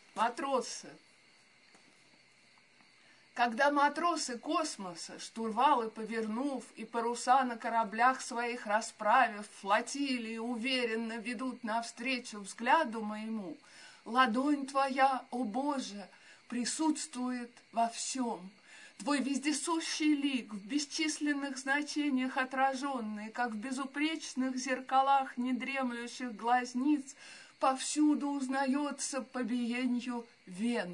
Матросы. Когда матросы космоса, штурвалы повернув и паруса на кораблях своих расправив, флотилии уверенно ведут навстречу взгляду моему, ладонь твоя, о Боже, присутствует во всем. Твой вездесущий лик, в бесчисленных значениях отраженный, как в безупречных зеркалах недремлющих глазниц, повсюду узнается по биению вен.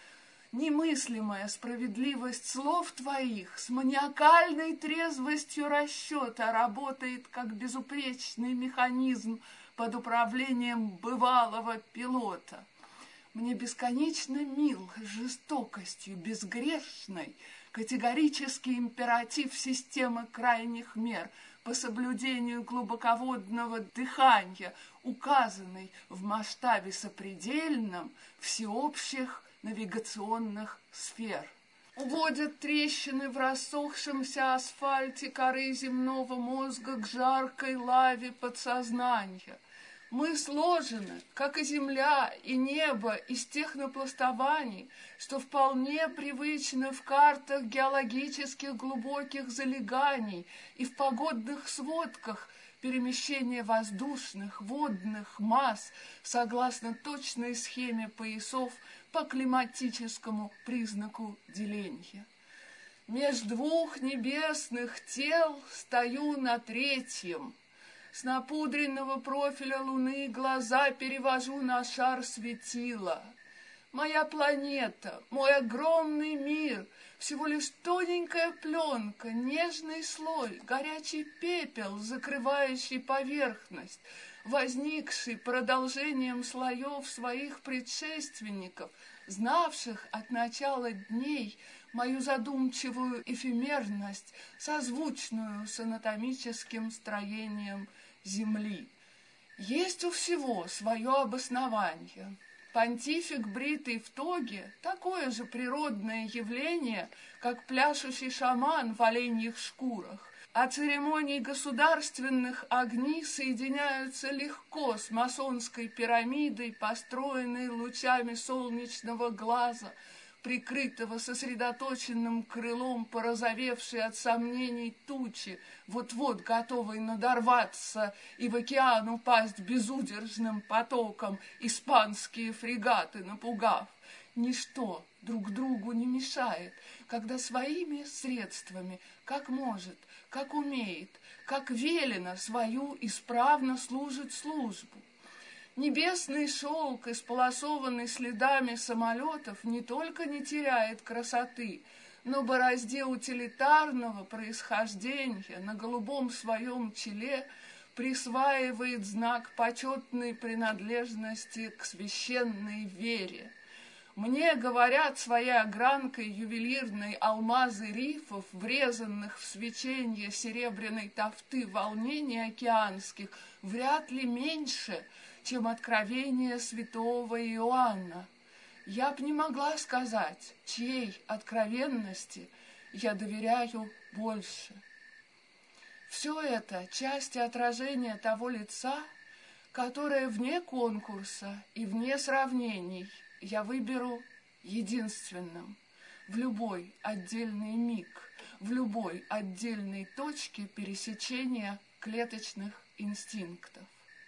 Немыслимая справедливость слов твоих с маниакальной трезвостью расчета работает, как безупречный механизм под управлением бывалого пилота. Мне бесконечно мил жестокостью безгрешной категорический императив системы крайних мер по соблюдению глубоководного дыхания, указанный в масштабе сопредельном всеобщих навигационных сфер. Уводят трещины в рассохшемся асфальте коры земного мозга к жаркой лаве подсознания. Мы сложены, как и земля, и небо, из тех напластований, что вполне привычно в картах геологических глубоких залеганий и в погодных сводках перемещения воздушных, водных масс согласно точной схеме поясов по климатическому признаку деления. Меж двух небесных тел стою на третьем. С напудренного профиля луны глаза перевожу на шар светила. Моя планета, мой огромный мир, всего лишь тоненькая пленка, нежный слой, горячий пепел, закрывающий поверхность, возникший продолжением слоев своих предшественников, знавших от начала дней мою задумчивую эфемерность, созвучную с анатомическим строением Земли. Есть у всего свое обоснование. Понтифик, бритый в тоге, такое же природное явление, как пляшущий шаман в оленьих шкурах. А церемонии государственных огни соединяются легко с масонской пирамидой, построенной лучами солнечного глаза, прикрытого сосредоточенным крылом порозовевшей от сомнений тучи, вот-вот готовой надорваться и в океан упасть безудержным потоком, испанские фрегаты напугав. Ничто друг другу не мешает, когда своими средствами, как может, как умеет, как велено, свою исправно служит службу. Небесный шелк, исполосованный следами самолетов, не только не теряет красоты, но в борозде утилитарного происхождения на голубом своем челе присваивает знак почетной принадлежности к священной вере. Мне говорят своей огранкой ювелирной алмазы рифов, врезанных в свечение серебряной тафты волнений океанских, вряд ли меньше, чем откровение святого Иоанна. Я б не могла сказать, чьей откровенности я доверяю больше. Все это части отражения того лица, которое вне конкурса и вне сравнений я выберу единственным в любой отдельный миг, в любой отдельной точке пересечения клеточных инстинктов.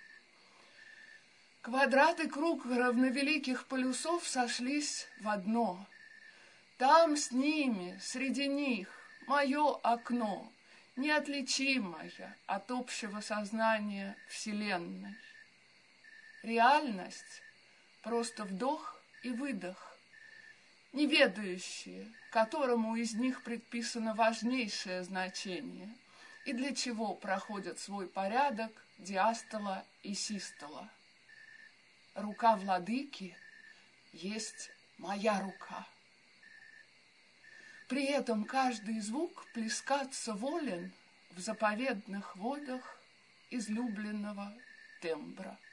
Квадрат и круг равновеликих полюсов сошлись в одно. Там с ними, среди них, мое окно, неотличимое от общего сознания Вселенной. Реальность — просто вдох и выдох, неведающие, которому из них предписано важнейшее значение, и для чего проходят свой порядок диастола и систола. Рука владыки есть моя рука. При этом каждый звук плескаться волен в заповедных водах излюбленного тембра.